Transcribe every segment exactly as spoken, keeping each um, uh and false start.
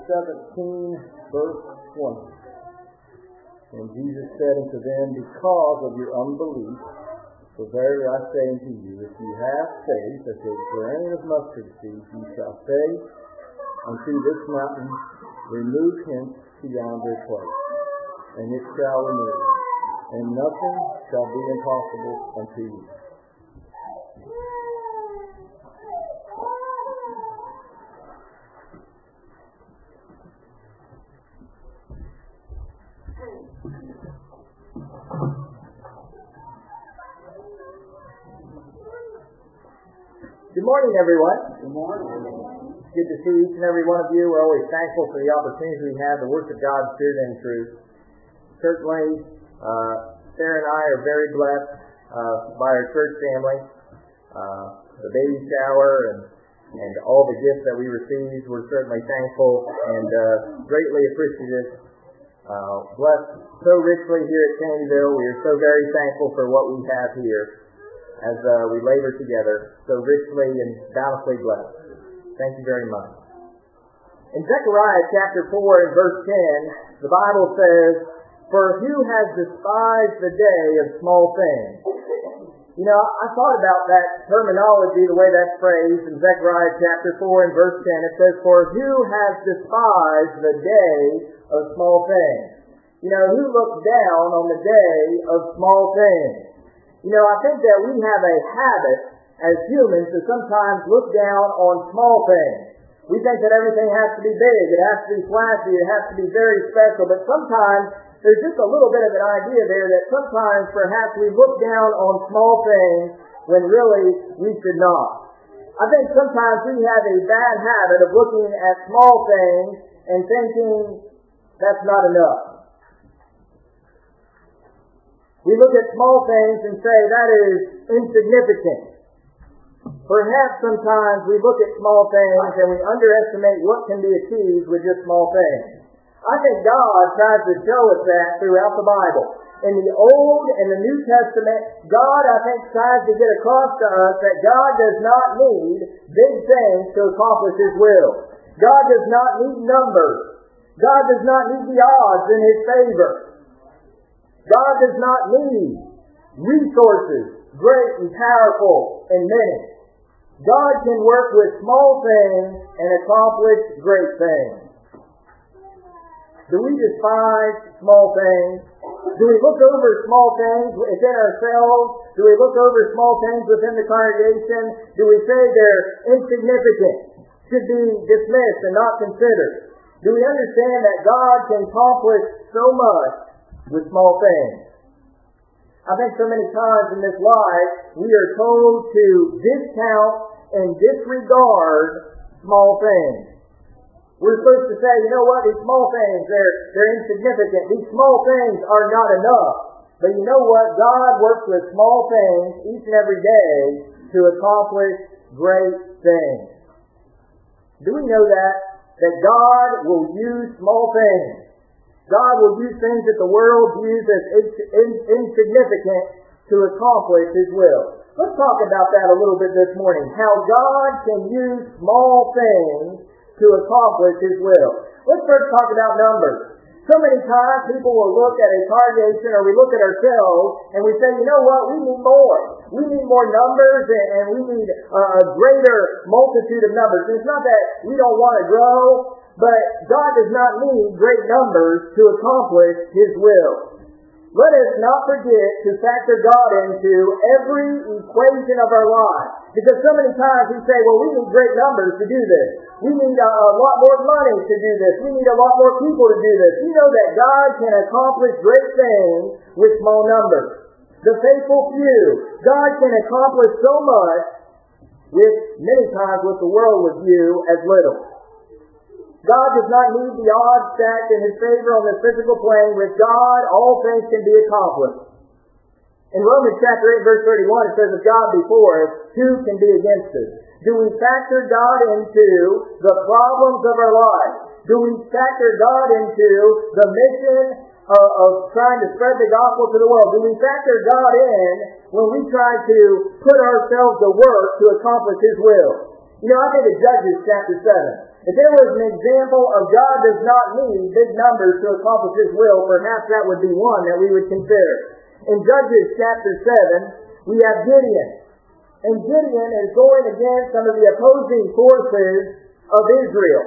seventeen, verse twenty. And Jesus said unto them, because of your unbelief, for verily I say unto you, if you have faith as a grain of mustard seed, you shall say unto this mountain, remove hence to yonder place, and it shall remove, and nothing shall be impossible unto you. Good morning, everyone. Good morning. It's good to see each and every one of you. We're always thankful for the opportunity we have to worship God in spirit and truth. Certainly, uh, Sarah and I are very blessed uh, by our church family. Uh, the baby shower and, and all the gifts that we received, we're certainly thankful and uh, greatly appreciative. Uh, blessed so richly here at Candyville. We are so very thankful for what we have here as uh, we labor together, so richly and bountifully blessed. Thank you very much. In Zechariah chapter four and verse ten, the Bible says, for who has despised the day of small things? You know, I thought about that terminology, the way that's phrased in Zechariah chapter four and verse ten. It says, for who has despised the day of small things? You know, who looks down on the day of small things? You know, I think that we have a habit as humans to sometimes look down on small things. We think that everything has to be big, it has to be flashy, it has to be very special, but sometimes there's just a little bit of an idea there that sometimes perhaps we look down on small things when really we should not. I think sometimes we have a bad habit of looking at small things and thinking that's not enough. We look at small things and say that is insignificant. Perhaps sometimes we look at small things and we underestimate what can be achieved with just small things. I think God tries to show us that throughout the Bible. In the Old and the New Testament, God, I think, tries to get across to us that God does not need big things to accomplish His will. God does not need numbers. God does not need the odds in His favor. God does not need resources, great and powerful and many. God can work with small things and accomplish great things. Do we despise small things? Do we look over small things within ourselves? Do we look over small things within the congregation? Do we say they're insignificant, should be dismissed and not considered? Do we understand that God can accomplish so much with small things? I think so many times in this life we are told to discount and disregard small things. We're supposed to say, you know what, these small things, they're, they're insignificant. These small things are not enough. But you know what? God works with small things each and every day to accomplish great things. Do we know that? That God will use small things. God will use things that the world views as insignificant to accomplish His will. Let's talk about that a little bit this morning. How God can use small things to accomplish His will. Let's first talk about numbers. So many times people will look at a congregation or we look at ourselves and we say, you know what, we need more. We need more numbers and, and we need a, a greater multitude of numbers. And it's not that we don't want to grow, but God does not need great numbers to accomplish His will. Let us not forget to factor God into every equation of our life. Because so many times we say, well, we need great numbers to do this. We need a, a lot more money to do this. We need a lot more people to do this. You know that God can accomplish great things with small numbers. The faithful few. God can accomplish so much with many times what the world would view as little. God does not need the odds stacked in His favor on the physical plane. With God, all things can be accomplished. In Romans chapter eight, verse thirty-one, it says, if God be for us, who can be against us? Do we factor God into the problems of our life? Do we factor God into the mission of, of trying to spread the gospel to the world? Do we factor God in when we try to put ourselves to work to accomplish His will? You know, I think of Judges chapter seven. If there was an example of God does not need big numbers to accomplish His will, perhaps that would be one that we would consider. In Judges chapter seven, we have Gideon. And Gideon is going against some of the opposing forces of Israel.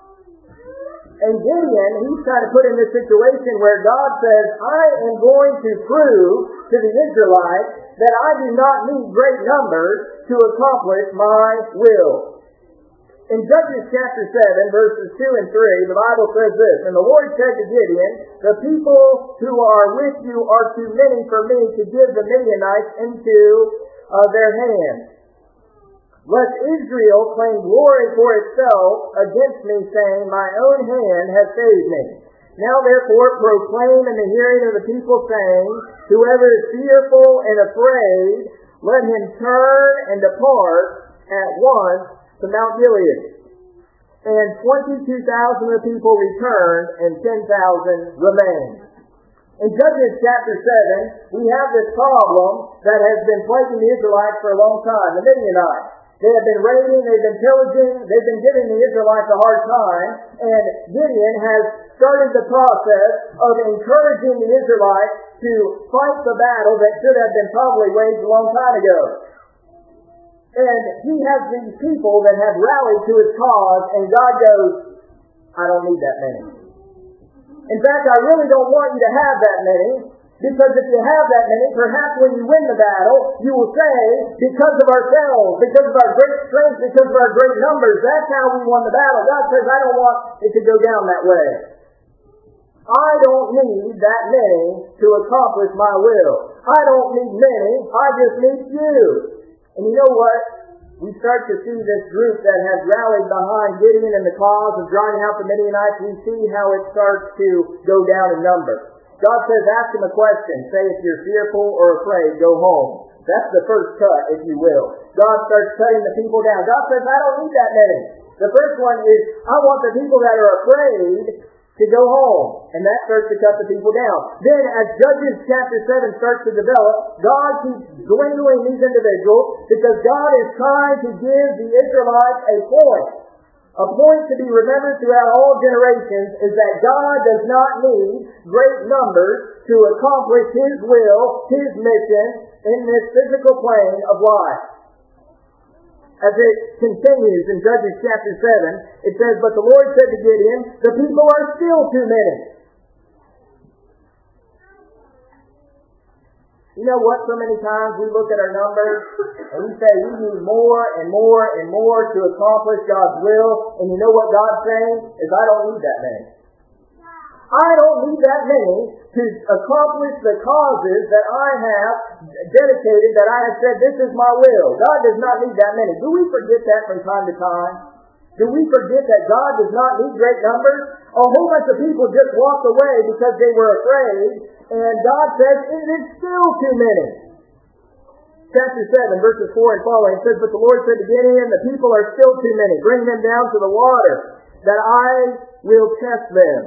And Gideon, he's trying to put in this situation where God says, I am going to prove to the Israelites that I do not need great numbers to accomplish my will. In Judges chapter seven, verses two and three, the Bible says this, And the Lord said to Gideon, The people who are with you are too many for me to give the Midianites into uh, their hands. Lest Israel claim glory for itself against me, saying, My own hand has saved me. Now therefore proclaim in the hearing of the people, saying, Whoever is fearful and afraid, let him turn and depart at once to Mount Gilead. And twenty-two thousand of the people returned, and ten thousand remained. In Judges chapter seven, we have this problem that has been plaguing the Israelites for a long time, the Midianites. They have been raiding, they've been pillaging, they've been giving the Israelites a hard time, and Gideon has started the process of encouraging the Israelites to fight the battle that should have been probably waged a long time ago. And he has these people that have rallied to his cause, and God goes, I don't need that many. In fact, I really don't want you to have that many, because if you have that many, perhaps when you win the battle, you will say, because of ourselves, because of our great strength, because of our great numbers, that's how we won the battle. God says, I don't want it to go down that way. I don't need that many to accomplish my will. I don't need many, I just need few. And you know what? We start to see this group that has rallied behind Gideon and the cause of driving out the Midianites. We see how it starts to go down in number. God says, ask him a question. Say, if you're fearful or afraid, go home. That's the first cut, if you will. God starts cutting the people down. God says, I don't need that many. The first one is, I want the people that are afraid to go home. And that starts to cut the people down. Then, as Judges chapter seven starts to develop, God keeps dwindling these individuals because God is trying to give the Israelites a point. A point to be remembered throughout all generations is that God does not need great numbers to accomplish His will, His mission in this physical plane of life. As it continues in Judges chapter seven, it says, But the Lord said to Gideon, The people are still too many. You know what? So many times we look at our numbers and we say we need more and more and more to accomplish God's will. And you know what God's saying? Is I don't need that many. I don't need that many to accomplish the causes that I have dedicated, that I have said this is my will. God does not need that many. Do we forget that from time to time? Do we forget that God does not need great numbers? A whole bunch of people just walked away because they were afraid. And God says, it is still too many. Chapter seven, verses four and following, says, But the Lord said to Gideon, The people are still too many. Bring them down to the water, that I will test them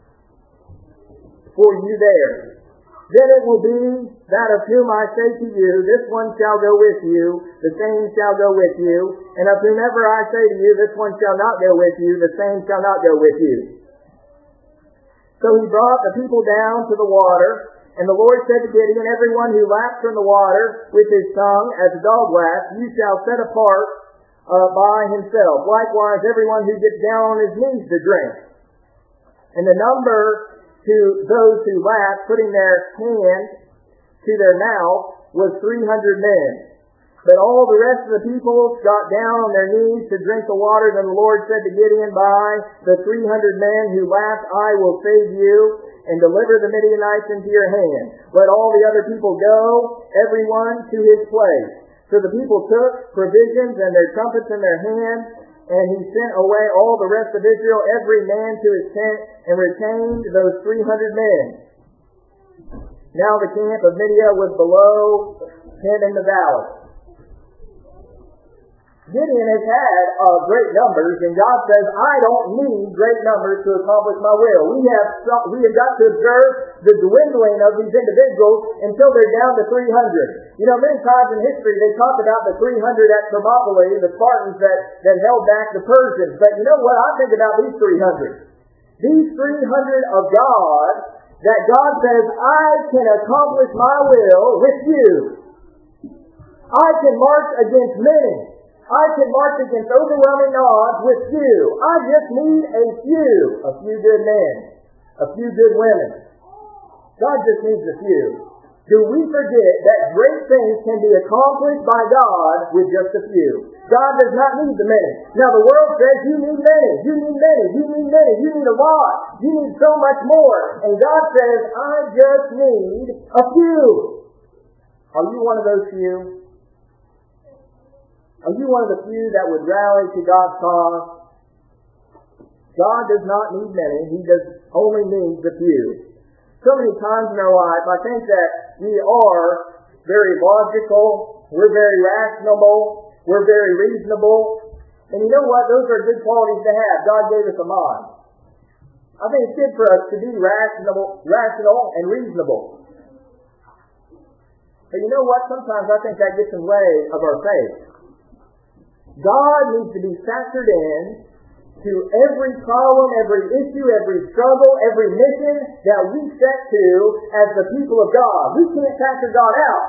for you there. Then it will be that of whom I say to you, This one shall go with you, the same shall go with you. And of whomever I say to you, This one shall not go with you, the same shall not go with you. So he brought the people down to the water, and the Lord said to Gideon, Everyone who laps from the water with his tongue as a dog laps, you shall set apart uh, by himself. Likewise, everyone who gets down on his knees to drink. And the number to those who lapped, putting their hand to their mouth, was three hundred men. But all the rest of the people got down on their knees to drink the water. Then the Lord said to Gideon, By the three hundred men who lapped, I will save you and deliver the Midianites into your hand. Let all the other people go, everyone to his place. So the people took provisions and their trumpets in their hands, and he sent away all the rest of Israel, every man to his tent, and retained those three hundred men. Now the camp of Midian was below him in the valley. Gideon has had uh, great numbers, and God says, I don't need great numbers to accomplish my will. We have we have got to observe the dwindling of these individuals until they're down to three hundred. You know, many times in history they talk about the three hundred at Thermopylae, the Spartans that, that held back the Persians. But you know what? I think about these three hundred. These three hundred of God, that God says, I can accomplish my will with you. I can march against many. I can march against overwhelming odds with you. I just need a few. A few good men. A few good women. God just needs a few. Do we forget that great things can be accomplished by God with just a few? God does not need the many. Now the world says you need many, you need many, you need many, you need a lot, you need so much more. And God says, I just need a few. Are you one of those few? Are you one of the few that would rally to God's cause? God does not need many. He does only needs a few. So many times in our life, I think that we are very logical, we're very rational, we're very reasonable. And you know what? Those are good qualities to have. God gave us a mind. I think it's good for us to be rational, rational and reasonable. But you know what? Sometimes I think that gets in the way of our faith. God needs to be factored in to every problem, every issue, every struggle, every mission that we set to as the people of God. We can't factor God out.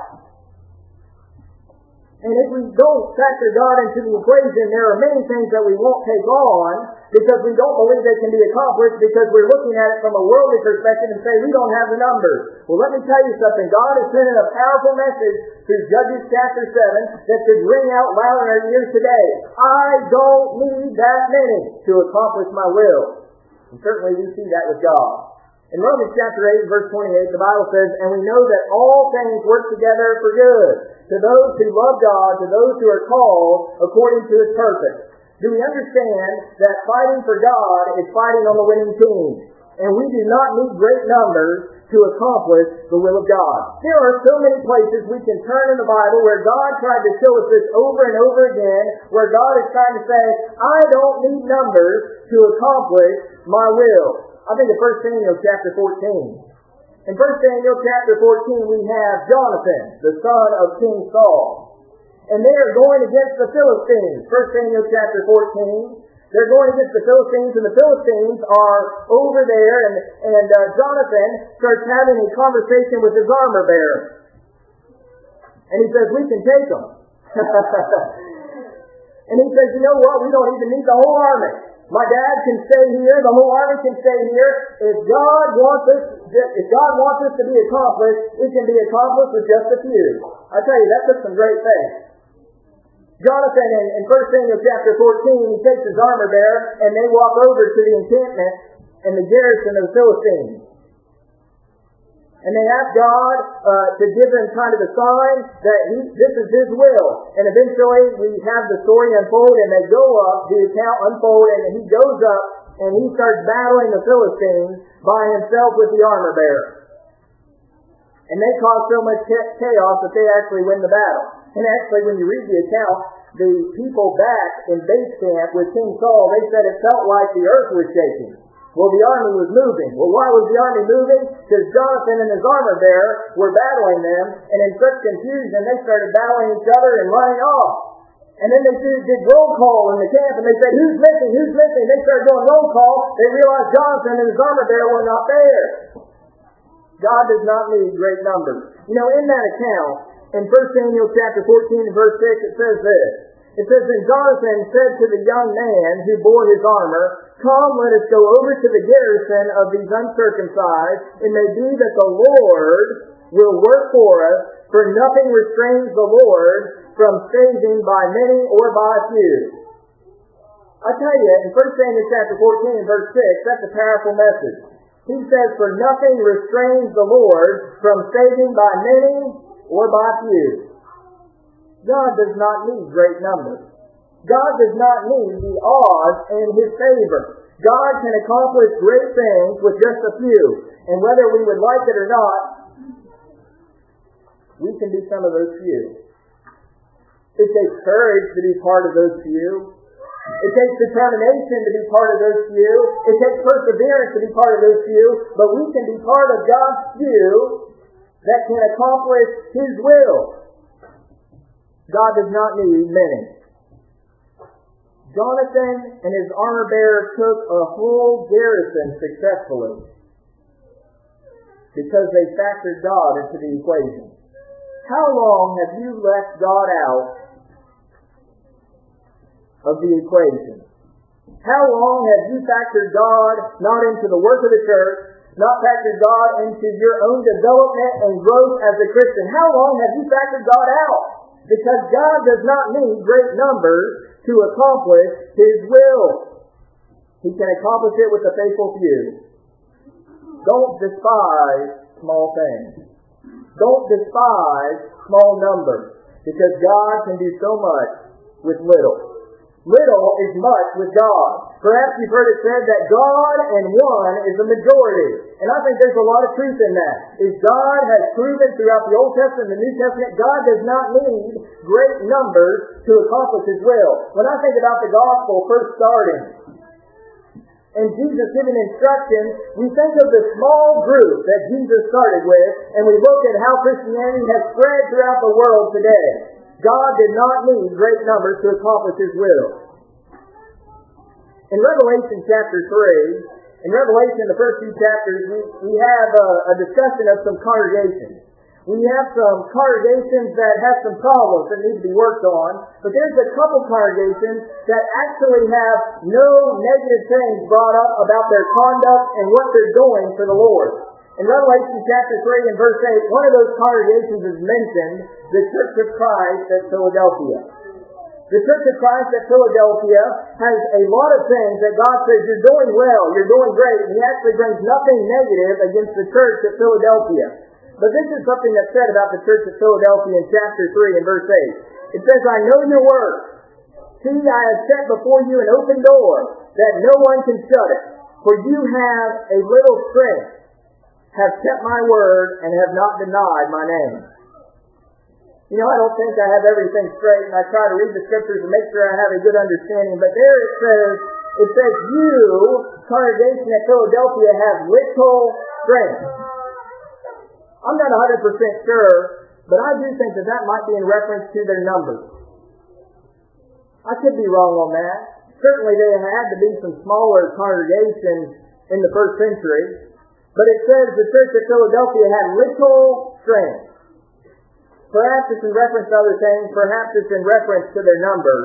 And if we don't factor God into the equation, there are many things that we won't take on because we don't believe they can be accomplished because we're looking at it from a worldly perspective and say we don't have the numbers. Well, let me tell you something. God has sent in a powerful message through Judges chapter seven that should ring out loud in our ears today. I don't need that many to accomplish my will. And certainly we see that with God. In Romans chapter eight, verse twenty-eight, the Bible says, and we know that all things work together for good, to those who love God, to those who are called according to His purpose. Do we understand that fighting for God is fighting on the winning team? And we do not need great numbers to accomplish the will of God. There are so many places we can turn in the Bible where God tried to show us this over and over again, where God is trying to say, I don't need numbers to accomplish my will. I think of First Samuel chapter fourteen. In First Samuel chapter fourteen we have Jonathan, the son of King Saul. And they are going against the Philistines. First Samuel chapter fourteen. They're going against the Philistines, and the Philistines are over there, and, and uh, Jonathan starts having a conversation with his armor bearer. And he says, we can take them. And he says, you know what? We don't even need the whole army. My dad can stay here. The whole army can stay here. If God wants us, if God wants us to be accomplished, it can be accomplished with just a few. I tell you, that took some great faith. Jonathan, in, in First Samuel chapter fourteen, he takes his armor bearer, and they walk over to the encampment and the garrison of the Philistines. And they ask God uh, to give them kind of a sign that he, this is His will. And eventually we have the story unfold, and they go up, the account unfold, and he goes up and he starts battling the Philistines by himself with the armor bearer. And they cause so much chaos that they actually win the battle. And actually, when you read the account, the people back in base camp with King Saul, they said it felt like the earth was shaking. Well, the army was moving. Well, why was the army moving? Because Jonathan and his armor bearer were battling them, and in such confusion, they started battling each other and running off. And then they did roll call in the camp, and they said, who's missing? Who's missing? They started doing roll call. They realized Jonathan and his armor bearer were not there. God does not need great numbers. You know, in that account, in First Samuel chapter fourteen and verse six, it says this. It says, then Jonathan said to the young man who bore his armor, come, let us go over to the garrison of these uncircumcised. It may be that the Lord will work for us, for nothing restrains the Lord from saving by many or by few. I tell you, in First Samuel chapter fourteen and verse six, that's a powerful message. He says, for nothing restrains the Lord from saving by many or by few. God does not need great numbers. God does not need the odds in His favor. God can accomplish great things with just a few. And whether we would like it or not, we can be some of those few. It takes courage to be part of those few. It takes determination to be part of those few. It takes perseverance to be part of those few. But we can be part of God's few that can accomplish His will. God does not need many. Jonathan and his armor bearer took a whole garrison successfully because they factored God into the equation. How long have you left God out of the equation? How long have you factored God not into the work of the church, not factored God into your own development and growth as a Christian? How long have you factored God out? Because God does not need great numbers to accomplish His will. He can accomplish it with a faithful few. Don't despise small things. Don't despise small numbers, because God can do so much with little. Little is much with God. Perhaps you've heard it said that God and one is a majority. And I think there's a lot of truth in that. As God has proven throughout the Old Testament and the New Testament, God does not need great numbers to accomplish His will. When I think about the gospel first starting, and Jesus giving instructions, we think of the small group that Jesus started with, and we look at how Christianity has spread throughout the world today. God did not need great numbers to accomplish His will. In Revelation chapter three, in Revelation, the first few chapters, we, we have a, a discussion of some congregations. We have some congregations that have some problems that need to be worked on, but there's a couple congregations that actually have no negative things brought up about their conduct and what they're doing for the Lord. In Revelation chapter three and verse eight, one of those congregations is mentioned, the Church of Christ at Philadelphia. The Church of Christ at Philadelphia has a lot of things that God says, you're doing well, you're doing great, and He actually brings nothing negative against the church at Philadelphia. But this is something that's said about the Church at Philadelphia in chapter three and verse eight. It says, I know your works. See, I have set before you an open door, that no one can shut it. For you have a little strength, have kept my word, and have not denied my name. You know, I don't think I have everything straight, and I try to read the scriptures and make sure I have a good understanding, but there it says, it says, you, congregation at Philadelphia, have little strength. I'm not one hundred percent sure, but I do think that that might be in reference to their numbers. I could be wrong on that. Certainly there had to be some smaller congregations in the first century, but it says the Church of Philadelphia had little strength. Perhaps it's in reference to other things. Perhaps it's in reference to their numbers.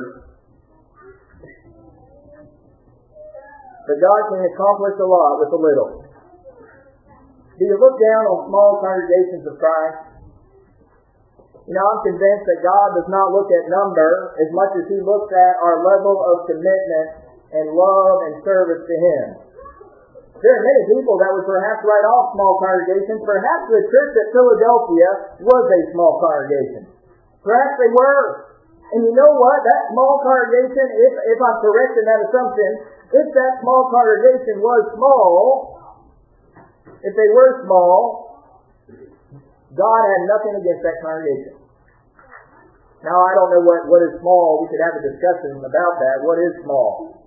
But God can accomplish a lot with a little. Do you look down on small congregations of Christ? You know, I'm convinced that God does not look at number as much as He looks at our level of commitment and love and service to Him. There are many people that would perhaps write off small congregations. Perhaps the church at Philadelphia was a small congregation. Perhaps they were. And you know what? That small congregation, if, if I'm correct in that assumption, if that small congregation was small, if they were small, God had nothing against that congregation. Now, I don't know what, what is small. We could have a discussion about that. What is small?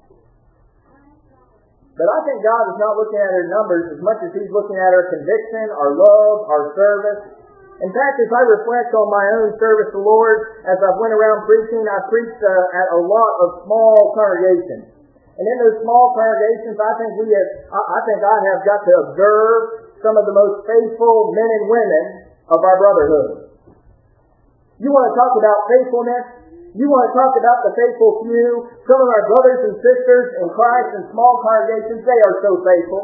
But I think God is not looking at our numbers as much as He's looking at our conviction, our love, our service. In fact, as I reflect on my own service to the Lord, as I've went around preaching, I've preached uh, at a lot of small congregations. And in those small congregations, I think we have, I think I have got to observe some of the most faithful men and women of our brotherhood. You want to talk about faithfulness? You want to talk about the faithful few? Some of our brothers and sisters in Christ in small congregations, they are so faithful.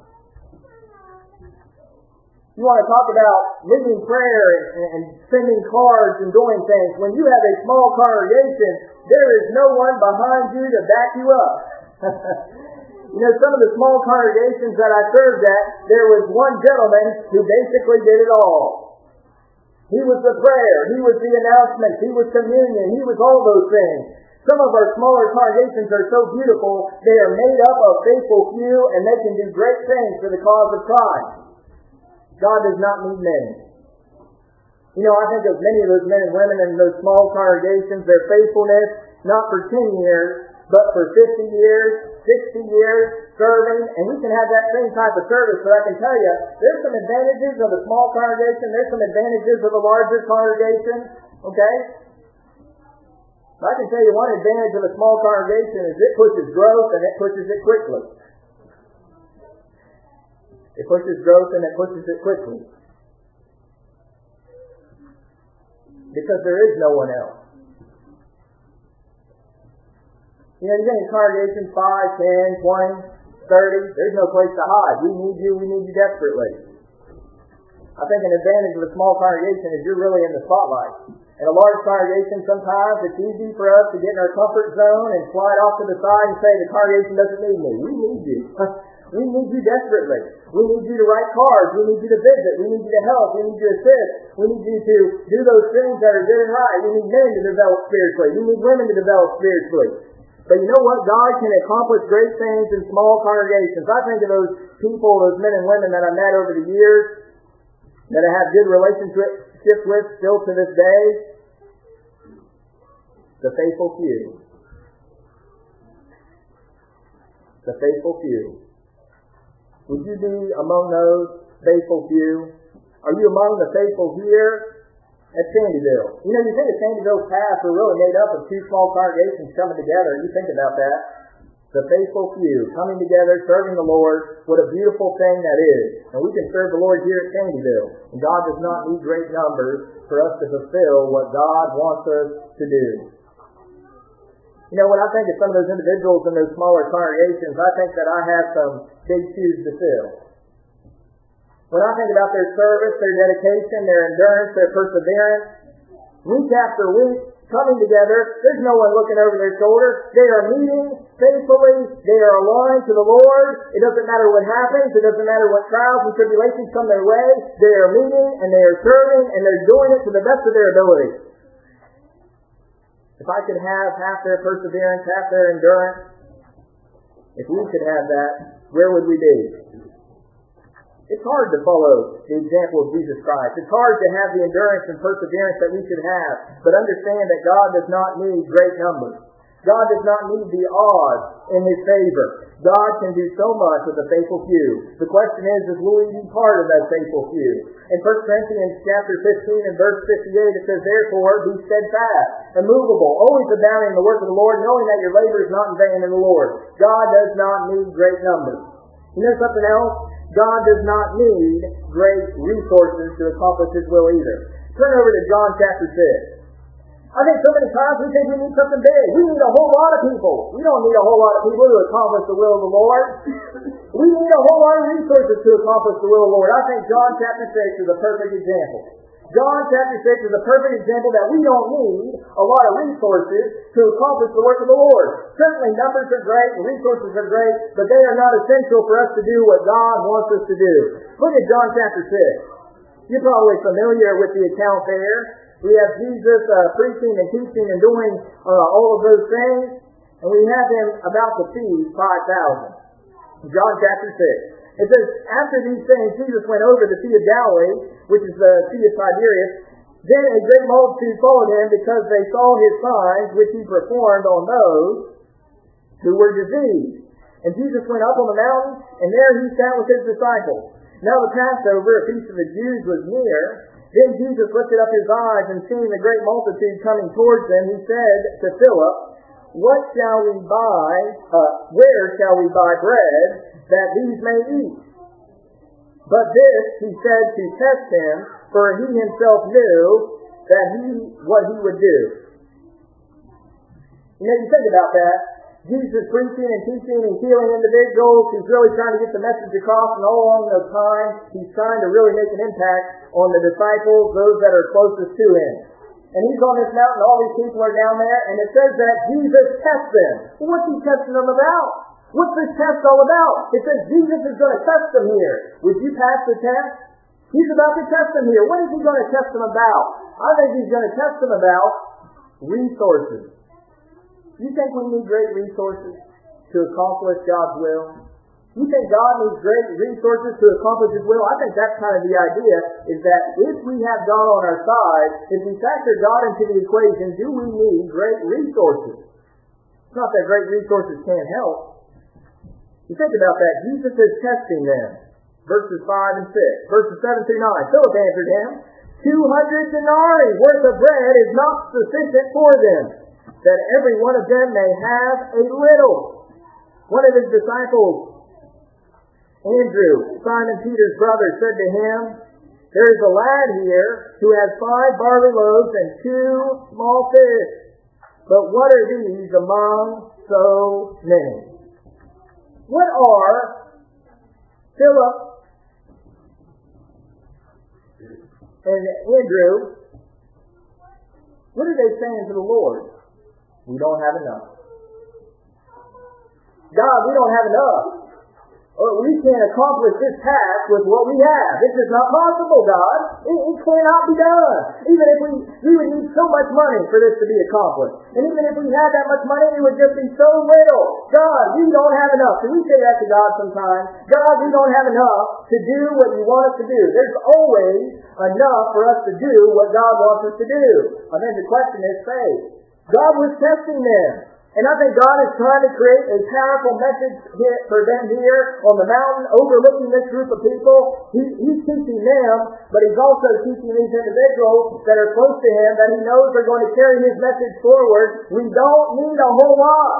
You want to talk about leading prayer and, and sending cards and doing things. When you have a small congregation, there is no one behind you to back you up. You know, some of the small congregations that I served at, there was one gentleman who basically did it all. He was the prayer, he was the announcement, he was communion, he was all those things. Some of our smaller congregations are so beautiful, they are made up of faithful few, and they can do great things for the cause of Christ. God does not need many. You know, I think of many of those men and women in those small congregations, their faithfulness, not for ten years, but for fifty years, sixty years, serving, and we can have that same type of service, but I can tell you, there's some advantages of a small congregation, there's some advantages of a larger congregation, okay? But I can tell you one advantage of a small congregation is it pushes growth and it pushes it quickly. It pushes growth and it pushes it quickly. Because there is no one else. You know, you get in congregations five, ten, twenty, thirty, there's no place to hide. We need you, we need you desperately. I think an advantage of a small congregation is you're really in the spotlight. In a large congregation, sometimes it's easy for us to get in our comfort zone and slide off to the side and say, the congregation doesn't need me. We need you. We need you desperately. We need you to write cards. We need you to visit. We need you to help. We need you to assist. We need you to do those things that are good and right. We need men to develop spiritually. We need women to develop spiritually. But you know what? God can accomplish great things in small congregations. I think of those people, those men and women that I met over the years, that I have good relationships with still to this day. The faithful few. The faithful few. Would you be among those faithful few? Are you among the faithful here at Sandyville? You know, you think of Sandyville's past were really made up of two small congregations coming together. You think about that. The faithful few coming together, serving the Lord. What a beautiful thing that is. And we can serve the Lord here at Sandyville. And God does not need great numbers for us to fulfill what God wants us to do. You know, when I think of some of those individuals in those smaller congregations, I think that I have some big shoes to fill. When I think about their service, their dedication, their endurance, their perseverance, week after week, coming together, there's no one looking over their shoulder. They are meeting faithfully. They are aligned to the Lord. It doesn't matter what happens. It doesn't matter what trials and tribulations come their way. They are meeting and they are serving and they're doing it to the best of their ability. If I could have half their perseverance, half their endurance, if we could have that, where would we be? It's hard to follow the example of Jesus Christ. It's hard to have the endurance and perseverance that we should have, but understand that God does not need great numbers. God does not need the odds in His favor. God can do so much with the faithful few. The question is, is will we be part of that faithful few? In First Corinthians chapter fifteen and verse fifty-eight, it says, therefore, be steadfast, immovable, always abounding in the work of the Lord, knowing that your labor is not in vain in the Lord. God does not need great numbers. You know something else? God does not need great resources to accomplish His will either. Turn over to John chapter six. I think so many times we think we need something big. We need a whole lot of people. We don't need a whole lot of people to accomplish the will of the Lord. We need a whole lot of resources to accomplish the will of the Lord. I think John chapter six is a perfect example. John chapter six is a perfect example that we don't need a lot of resources to accomplish the work of the Lord. Certainly numbers are great and resources are great, but they are not essential for us to do what God wants us to do. Look at John chapter six. You're probably familiar with the account there. We have Jesus uh, preaching and teaching and doing uh, all of those things, and we have Him about to feed five thousand. John chapter six. It says, after these things, Jesus went over the Sea of Galilee, which is the Sea of Tiberias. Then a great multitude followed Him because they saw His signs, which He performed on those who were diseased. And Jesus went up on the mountain, and there He sat with His disciples. Now the Passover, a feast of the Jews, was near. Then Jesus lifted up His eyes, and seeing the great multitude coming towards them, He said to Philip, what shall we buy, uh, where shall we buy bread, that these may eat? But this He said to test Him, for He Himself knew that he what He would do. You know, you think about that. Jesus preaching and teaching and healing individuals. He's really trying to get the message across, and all along the time, He's trying to really make an impact on the disciples, those that are closest to Him. And He's on this mountain, all these people are down there, and it says that Jesus tests them. Well, what's He testing them about? What's this test all about? It says Jesus is going to test them here. Would you pass the test? He's about to test them here. What is He going to test them about? I think He's going to test them about resources. You think we need great resources to accomplish God's will? You think God needs great resources to accomplish His will? I think that's kind of the idea, is that if we have God on our side, if we factor God into the equation, do we need great resources? It's not that great resources can't help. You think about that. Jesus is testing them. Verses five and six. Verses seven through nine. Philip answered him, Two hundred denarii worth of bread is not sufficient for them, that every one of them may have a little. One of his disciples, Andrew, Simon Peter's brother, said to him, There is a lad here who has five barley loaves and two small fish. But what are these among so many? What are Philip and Andrew, what are they saying to the Lord? We don't have enough. God, we don't have enough. Or we can't accomplish this task with what we have. This is not possible, God. It, it cannot be done. Even if we, we would need so much money for this to be accomplished. And even if we had that much money, it would just be so little. God, we don't have enough. Can we say that to God sometimes? God, we don't have enough to do what you want us to do. There's always enough for us to do what God wants us to do. I think the question is faith. God was testing them. And I think God is trying to create a powerful message for them here on the mountain overlooking this group of people. He, he's teaching them, but He's also teaching these individuals that are close to Him that He knows are going to carry His message forward. We don't need a whole lot.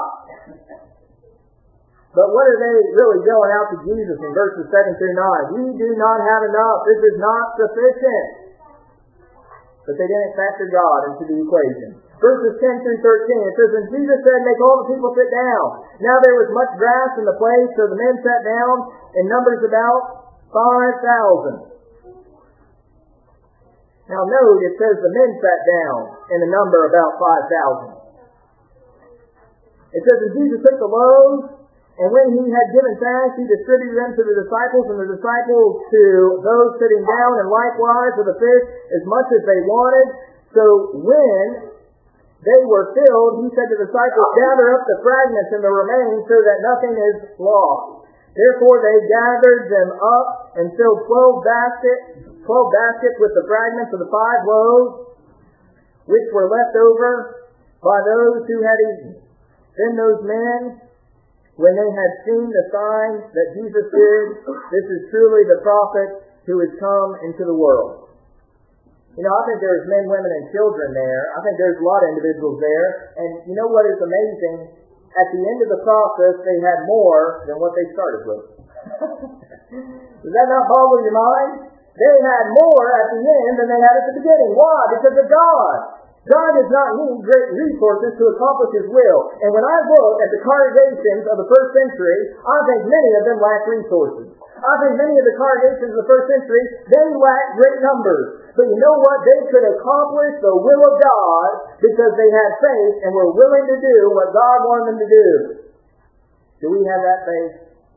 But what are they really yelling out to Jesus in verses seven through nine? We do not have enough. This is not sufficient. But they didn't factor God into the equation. Verses ten through thirteen, it says, And Jesus said, Make all the people sit down. Now there was much grass in the place, so the men sat down, in numbers about five thousand. Now note, it says the men sat down, in a number about five thousand. It says, And Jesus took the loaves, and when He had given thanks, He distributed them to the disciples, and the disciples to those sitting down, and likewise with the fish, as much as they wanted. So when they were filled, He said to the disciples, Gather up the fragments and the remains, so that nothing is lost. Therefore they gathered them up and filled twelve baskets, twelve baskets with the fragments of the five loaves, which were left over by those who had eaten. Then those men, when they had seen the sign that Jesus did, This is truly the prophet who is come into the world. You know, I think there's men, women, and children there. I think there's a lot of individuals there. And you know what is amazing? At the end of the process, they had more than what they started with. Does that not boggle your mind? They had more at the end than they had at the beginning. Why? Because of God. God does not need great resources to accomplish His will. And when I look at the congregations of the first century, I think many of them lack resources. I think many of the congregations of the first century, they lack great numbers. But you know what? They could accomplish the will of God because they had faith and were willing to do what God wanted them to do. Do we have that faith?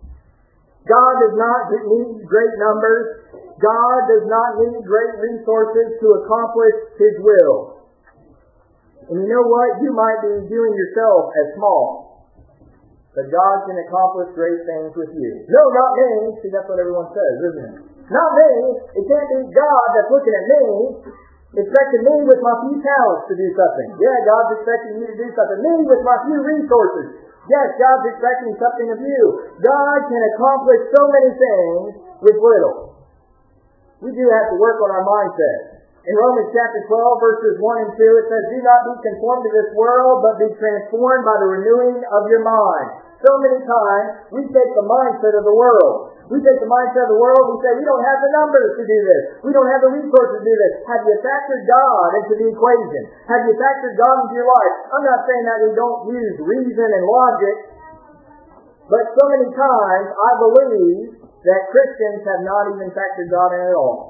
God does not need great numbers. God does not need great resources to accomplish His will. And you know what? You might be viewing yourself as small. But God can accomplish great things with you. No, not me. See, that's what everyone says, isn't it? Not me. It can't be God that's looking at me, expecting me with my few talents to do something. Yeah, God's expecting you to do something. Me with my few resources. Yes, God's expecting something of you. God can accomplish so many things with little. We do have to work on our mindset. In Romans chapter twelve, verses one and two, it says, Do not be conformed to this world, but be transformed by the renewing of your mind. So many times, we take the mindset of the world. We take the mindset of the world, we say, we don't have the numbers to do this. We don't have the resources to do this. Have you factored God into the equation? Have you factored God into your life? I'm not saying that we don't use reason and logic, but so many times, I believe that Christians have not even factored God in at all.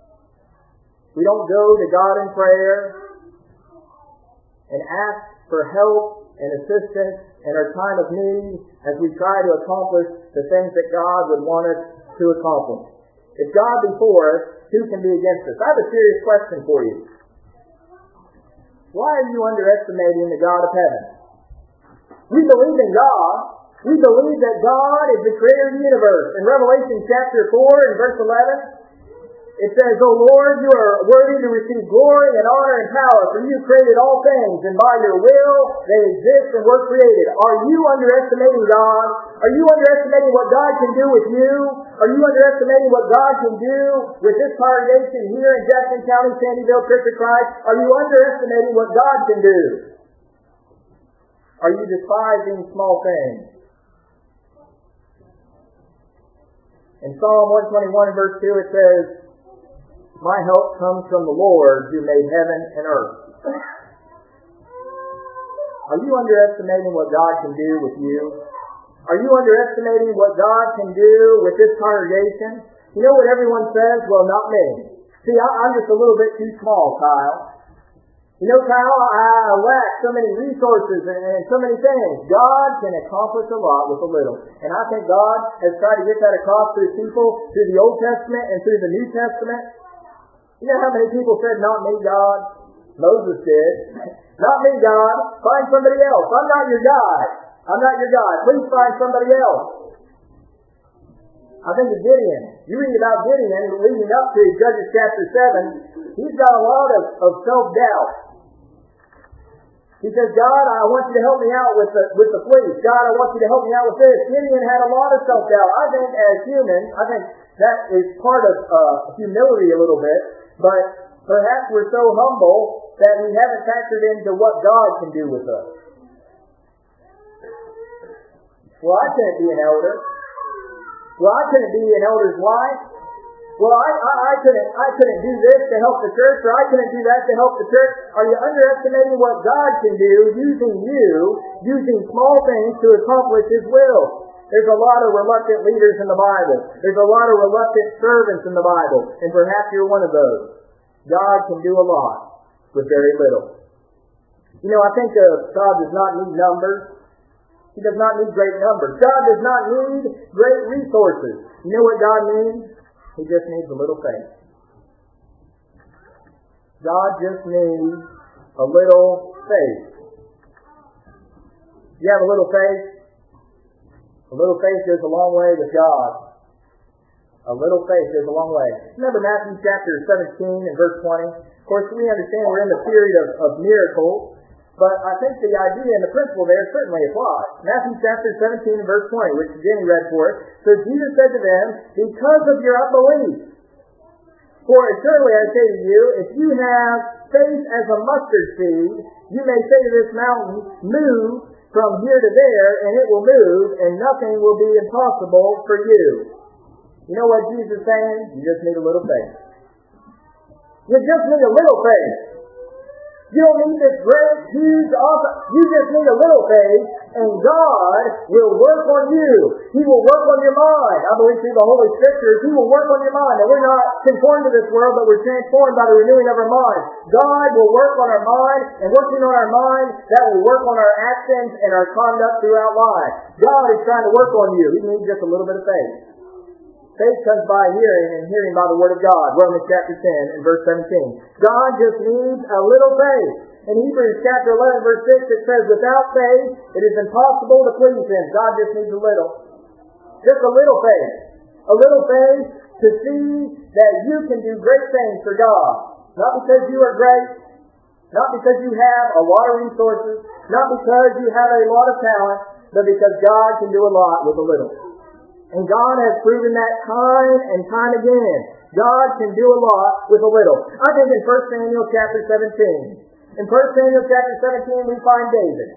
We don't go to God in prayer and ask for help and assistance in our time of need as we try to accomplish the things that God would want us to accomplish. If God be for us, who can be against us? I have a serious question for you. Why are you underestimating the God of heaven? We believe in God. We believe that God is the creator of the universe. In Revelation chapter four and verse eleven, it says, O Lord, you are worthy to receive glory and honor and power, for you created all things, and by your will they exist and were created. Are you underestimating God? Are you underestimating what God can do with you? Are you underestimating what God can do with this congregation here in Jackson County, Sandyville Church of Christ? Are you underestimating what God can do? Are you despising small things? In Psalm one twenty-one and verse two it says, my help comes from the Lord who made heaven and earth. Are you underestimating what God can do with you? Are you underestimating what God can do with this congregation? You know what everyone says? Well, not me. See, I, I'm just a little bit too small, Kyle. You know, Kyle, I lack so many resources and, and so many things. God can accomplish a lot with a little. And I think God has tried to get that across to His people through the Old Testament and through the New Testament. You know how many people said, not me, God? Moses did. Not me, God. Find somebody else. I'm not your God. I'm not your God. Please find somebody else. I think of Gideon. You read about Gideon leading up to Judges chapter seven. He's got a lot of, of self-doubt. He says, God, I want you to help me out with the with the fleece. God, I want you to help me out with this. Gideon had a lot of self-doubt. I think as humans, I think that is part of uh, humility a little bit. But perhaps we're so humble that we haven't factored into what God can do with us. Well, I couldn't be an elder. Well, I couldn't be an elder's wife. Well, I, I, I couldn't I couldn't do this to help the church, or I couldn't do that to help the church. Are you underestimating what God can do using you, using small things to accomplish His will? There's a lot of reluctant leaders in the Bible. There's a lot of reluctant servants in the Bible, and perhaps you're one of those. God can do a lot with very little. You know, I think uh, God does not need numbers. He does not need great numbers. God does not need great resources. You know what God needs? He just needs a little faith. God just needs a little faith. You have a little faith? A little faith goes a long way with God. A little faith goes a long way. Remember Matthew chapter seventeen and verse twenty? Of course, we understand we're in the period of, of miracles, but I think the idea and the principle there certainly applies. Matthew chapter seventeen and verse twenty, which Jenny read for us. So Jesus said to them, because of your unbelief, for surely I say to you, if you have faith as a mustard seed, you may say to this mountain, move from here to there, and it will move, and nothing will be impossible for you. You know what Jesus is saying? You just need a little faith. You just need a little faith. You don't need this great, huge offer. You just need a little faith, and God will work on you. He will work on your mind. I believe through the Holy Scriptures, He will work on your mind. And we're not conformed to this world, but we're transformed by the renewing of our mind. God will work on our mind, and working on our mind, that will work on our actions and our conduct throughout life. God is trying to work on you. He needs just a little bit of faith. Faith comes by hearing, and hearing by the Word of God. Romans chapter ten and verse seventeen. God just needs a little faith. In Hebrews chapter eleven verse six it says, without faith it is impossible to please Him. God just needs a little. Just a little faith. A little faith to see that you can do great things for God. Not because you are great. Not because you have a lot of resources. Not because you have a lot of talent. But because God can do a lot with a little. And God has proven that time and time again. God can do a lot with a little. I think in First Samuel chapter seventeen. In First Samuel chapter seventeen we find David.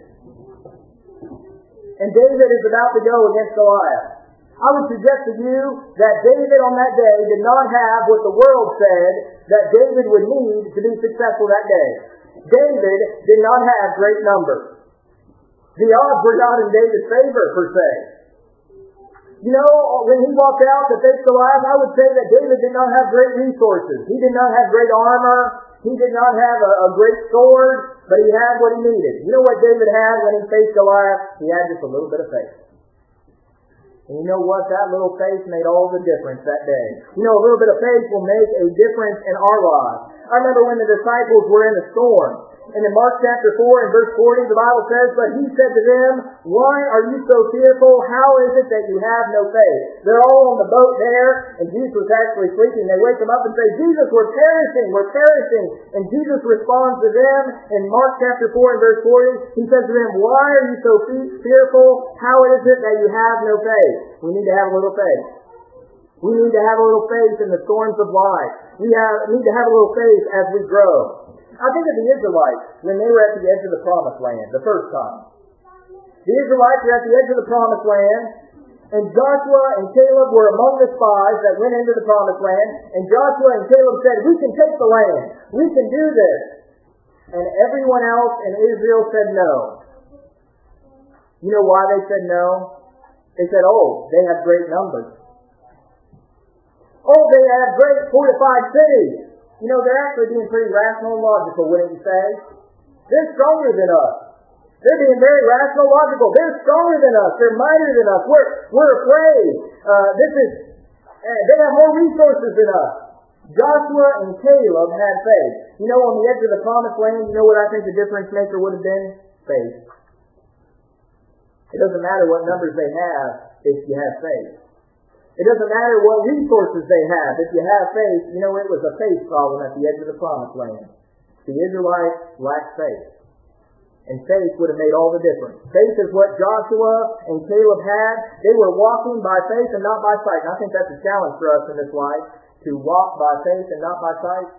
And David is about to go against Goliath. I would suggest to you that David on that day did not have what the world said that David would need to be successful that day. David did not have great numbers. The odds were not in David's favor, per se. You know, when he walked out to face Goliath, I would say that David did not have great resources. He did not have great armor. He did not have a, a great sword, but he had what he needed. You know what David had when he faced Goliath? He had just a little bit of faith. And you know what? That little faith made all the difference that day. You know, a little bit of faith will make a difference in our lives. I remember when the disciples were in the storm, And in Mark chapter four and verse forty, the Bible says, "But he said to them, why are you so fearful? How is it that you have no faith?" They're all on the boat there, and Jesus was actually sleeping. They wake him up and say, "Jesus, we're perishing, we're perishing." And Jesus responds to them in Mark chapter four and verse forty. He says to them, "Why are you so fearful? How is it that you have no faith?" We need to have a little faith. We need to have a little faith in the storms of life. We have, need to have a little faith as we grow. I think of the Israelites when they were at the edge of the promised land the first time. The Israelites were at the edge of the promised land, and Joshua and Caleb were among the spies that went into the promised land, and Joshua and Caleb said, "We can take the land. We can do this." And everyone else in Israel said no. You know why they said no? They said, "Oh, they have great numbers. Oh, they have great fortified cities." You know, they're actually being pretty rational and logical, wouldn't you say? They're stronger than us. They're being very rational, logical. They're stronger than us. They're mightier than us. We're we're afraid. Uh, this is. Uh, they have more resources than us. Joshua and Caleb had faith. You know, on the edge of the promised land, you know what I think the difference maker would have been? Faith. It doesn't matter what numbers they have if you have faith. It doesn't matter what resources they have. If you have faith, you know, it was a faith problem at the edge of the promised land. The Israelites lacked faith. And faith would have made all the difference. Faith is what Joshua and Caleb had. They were walking by faith and not by sight. And I think that's a challenge for us in this life, to walk by faith and not by sight.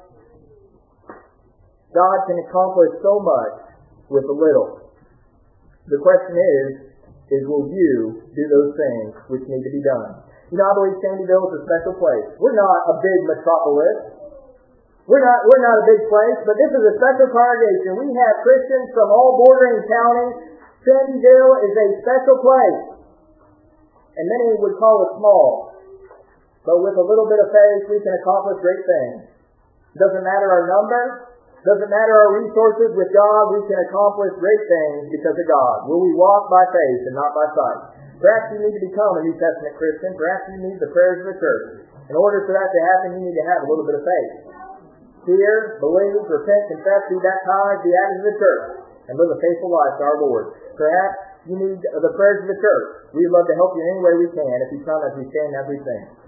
God can accomplish so much with a little. The question is, is will you do those things which need to be done? You know, I believe Sandyville is a special place. We're not a big metropolis. We're not we're not a big place, but this is a special congregation. We have Christians from all bordering counties. Sandyville is a special place. And many would call it small. But with a little bit of faith, we can accomplish great things. Doesn't matter our number. Doesn't matter our resources. With God, we can accomplish great things because of God. Will we walk by faith and not by sight? Perhaps you need to become a New Testament Christian. Perhaps you need the prayers of the church. In order for that to happen, you need to have a little bit of faith. Hear, believe, repent, confess, be baptized, be added to the church, and live a faithful life to our Lord. Perhaps you need the prayers of the church. We'd love to help you any way we can if you come as we stand and as we sing.